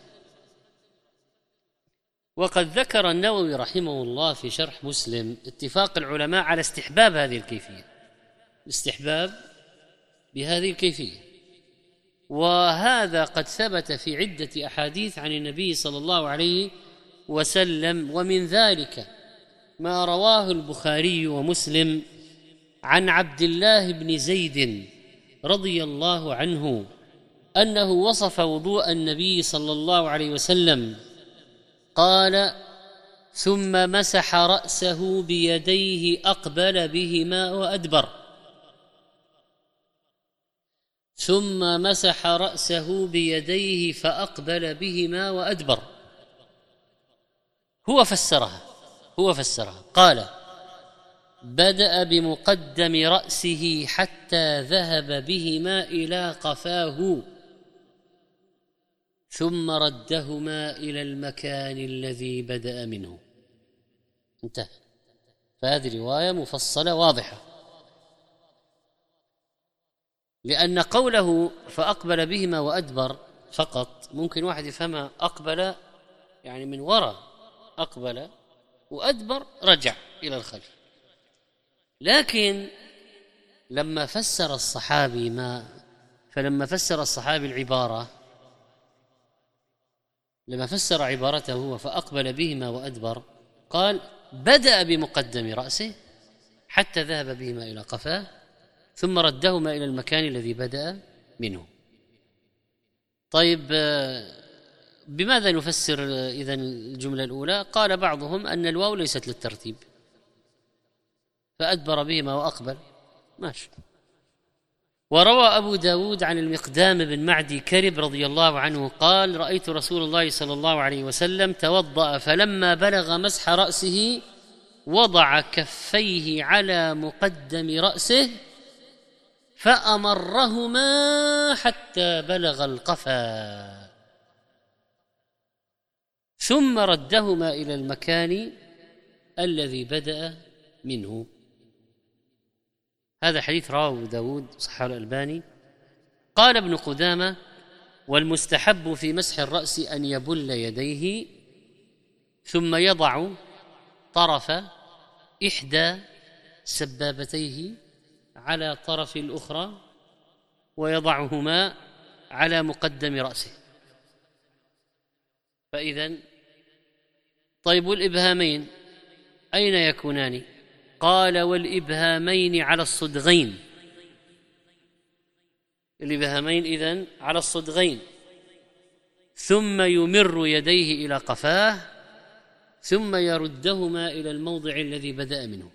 وقد ذكر النووي رحمه الله في شرح مسلم اتفاق العلماء على استحباب هذه الكيفية، الاستحباب بهذه الكيفية. وهذا قد ثبت في عدة أحاديث عن النبي صلى الله عليه وسلم، ومن ذلك ما رواه البخاري ومسلم عن عبد الله بن زيد رضي الله عنه أنه وصف وضوء النبي صلى الله عليه وسلم قال: ثم مسح رأسه بيديه أقبل بهما وأدبر، ثم مسح رأسه بيديه فأقبل بهما وأدبر. هو فسرها هو فسرها قال: بدأ بمقدم رأسه حتى ذهب بهما إلى قفاه، ثم ردهما إلى المكان الذي بدأ منه. انتهى. فهذه رواية مفصلة واضحة، لأن قوله فأقبل بهما وأدبر فقط ممكن واحد يفهمها أقبل يعني من وراء، أقبل وأدبر رجع إلى الخلف. لكن لما فسر الصحابي ما فلما فسر الصحابي العبارة لما فسر عبارته هو فأقبل بهما وأدبر قال: بدأ بمقدم رأسه حتى ذهب بهما إلى قفاه، ثم ردهما إلى المكان الذي بدأ منه. طيب، بماذا نفسر إذن الجملة الأولى؟ قال بعضهم أن الواو ليست للترتيب، فأدبر بهما وأقبل، ماشي. وروى أبو داود عن المقدام بن معدي كرب رضي الله عنه قال: رأيت رسول الله صلى الله عليه وسلم توضأ، فلما بلغ مسح رأسه وضع كفيه على مقدم رأسه فأمرهما حتى بلغ القفا، ثم ردهما إلى المكان الذي بدأ منه. هذا حديث رواه أبو داود صححه الألباني. قال ابن قدامة: والمستحب في مسح الرأس أن يبل يديه ثم يضع طرف إحدى سبابتيه على طرف الأخرى ويضعهما على مقدم رأسه. فإذن طيب، والإبهامين أين يكونان؟ قال: والإبهامين على الصدغين. الإبهامين إذن على الصدغين، ثم يمر يديه إلى قفاه، ثم يردهما إلى الموضع الذي بدأ منه.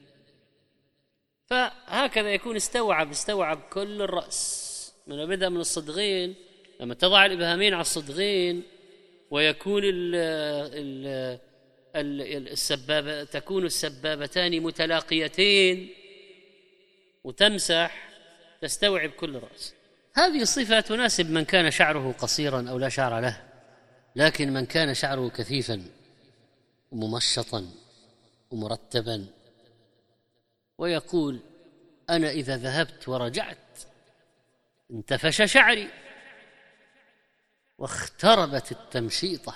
فهكذا يكون استوعب استوعب كل الرأس من بدأ من الصدغين. لما تضع الإبهامين على الصدغين ويكون ال ال السبابة تكون السبابتان متلاقيتين وتمسح، تستوعب كل الرأس. هذه الصفة تناسب من كان شعره قصيرا أو لا شعر له، لكن من كان شعره كثيفا وممشطا ومرتبا ويقول: أنا إذا ذهبت ورجعت انتفش شعري واختربت التمشيطة،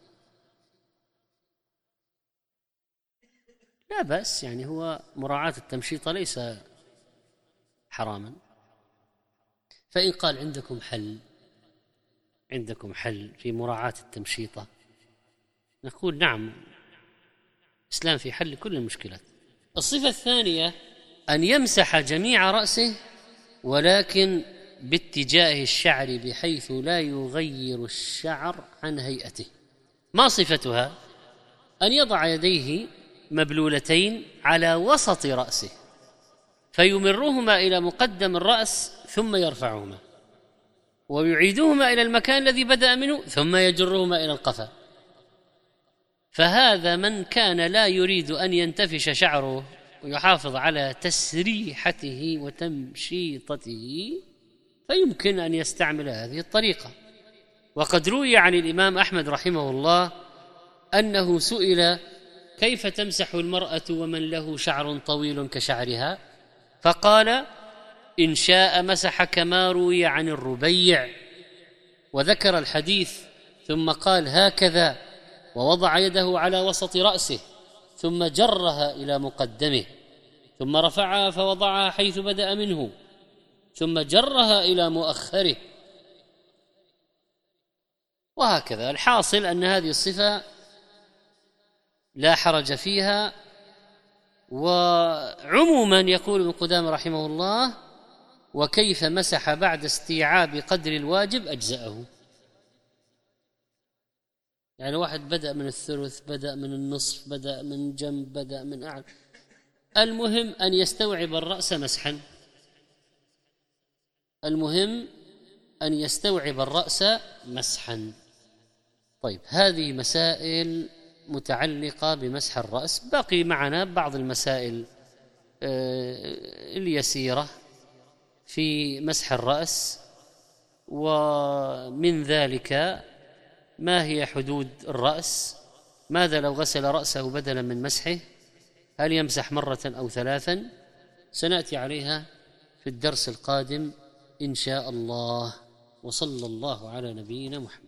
لا بأس، يعني هو مراعاة التمشيطة ليس حراما. فإن قال عندكم حل عندكم حل في مراعاة التمشيطة، نقول نعم، الإسلام في حل كل المشكلات. الصفة الثانية أن يمسح جميع رأسه ولكن باتجاه الشعر بحيث لا يغير الشعر عن هيئته. ما صفتها؟ أن يضع يديه مبلولتين على وسط رأسه فيمرهما إلى مقدم الرأس ثم يرفعهما ويعيدهما إلى المكان الذي بدأ منه ثم يجرهما إلى القفا. فهذا من كان لا يريد أن ينتفش شعره ويحافظ على تسريحته وتمشيطته فيمكن أن يستعمل هذه الطريقة. وقد روي عن الإمام أحمد رحمه الله أنه سئل: كيف تمسح المرأة ومن له شعر طويل كشعرها؟ فقال: إن شاء مسح كما روي عن الربيع، وذكر الحديث ثم قال: هكذا، ووضع يده على وسط رأسه ثم جرها إلى مقدمه ثم رفعها فوضعها حيث بدأ منه ثم جرها إلى مؤخره وهكذا. الحاصل أن هذه الصفة لا حرج فيها. وعموما يقول ابن قدامة رحمه الله: وكيف مسح بعد استيعاب قدر الواجب أجزأه. يعني واحد بدأ من الثلث، بدأ من النصف، بدأ من جنب، بدأ من أعلى، المهم أن يستوعب الرأس مسحا، المهم أن يستوعب الرأس مسحا. طيب، هذه مسائل متعلقة بمسح الرأس. بقي معنا بعض المسائل اليسيرة في مسح الرأس، ومن ذلك: ما هي حدود الرأس؟ ماذا لو غسل رأسه بدلا من مسحه؟ هل يمسح مرة أو ثلاثا؟ سنأتي عليها في الدرس القادم إن شاء الله. وصلى الله على نبينا محمد.